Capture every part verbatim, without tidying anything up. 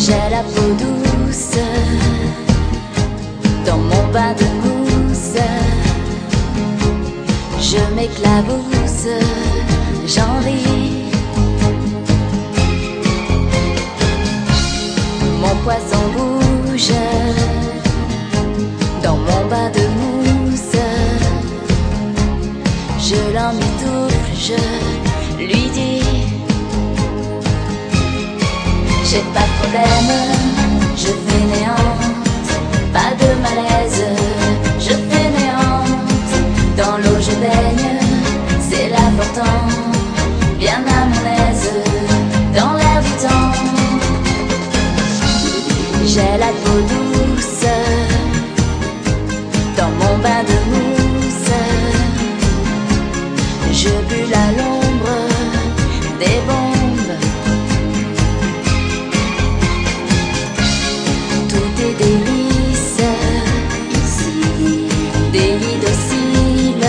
J'ai la peau douce dans mon bain de mousse. Je m'éclabousse, j'en ris. Mon poisson bouge dans mon bain de mousse. Je l'emmitoufle, je lui dis: j'ai pas de problème, je fainéante, pas de malaise, je fainéante. Dans l'eau je baigne, c'est l'important, bien à mon aise, dans l'air du temps. J'ai la peau douce dans mon bain de mousse. Je bulle à l'ombre des bombes. Tout est délice ici, délit docile.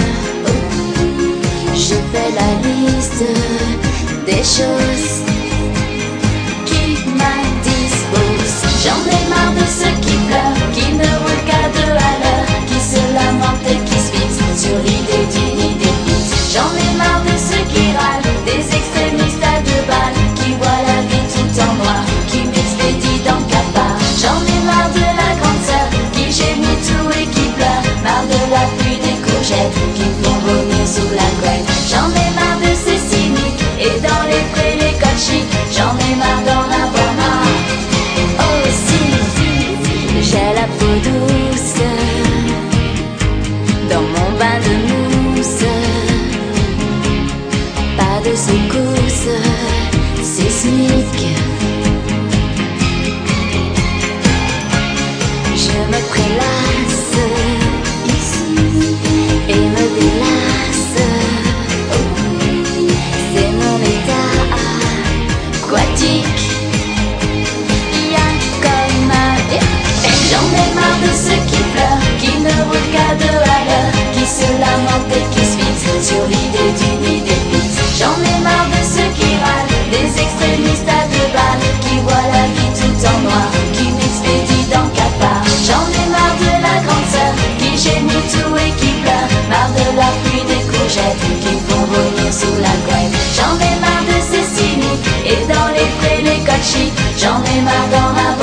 Je fais la liste des choses qui m'indisposent. J'en ai marre de ceux qui pleurent, qui ne roulent qu'à deux à l'heure, qui se lamentent et qui se fixent sur l'idée d'une idée fixe. J'en ai marre de ceux qui râlent, des extrémistes à deux balles, qui voient la vie tout en noir, qui m'expédient dans le cafard. J'en ai marre de la grande sœur, qui gémit tout et qui pleure, marre de la pluie des courgettes, qui me font vomir sous la couette. J'en ai marre de ces cyniques, et dans les prés les codes chics, j'en ai marre d'en avoir marre. Oh si, j'ai la peau douce dans mon bain de mousse. Pas de secousse sismique. Je me prélasse ici et me délasse. C'est mon état aquatique. Bien comme un et j'en ai marre de ceux qui pleurent, qui ne roulent qu'à deux à l'heure, qui se lamentent et qui se fixent sur l'idée d'une idée fixe. J'en ai marre de ceux qui râlent, des extrémistes à deux balles, qui voient la vie tout en noir, qui m'expédient dans le cafard. J'en ai marre de la grande sœur, qui gémit tout et qui pleure, marre de la pluie des courgettes, qui me font vomir sous la couette. J'en ai marre de ces cyniques, et dans les prés les codes chics, j'en ai marre d'en avoir.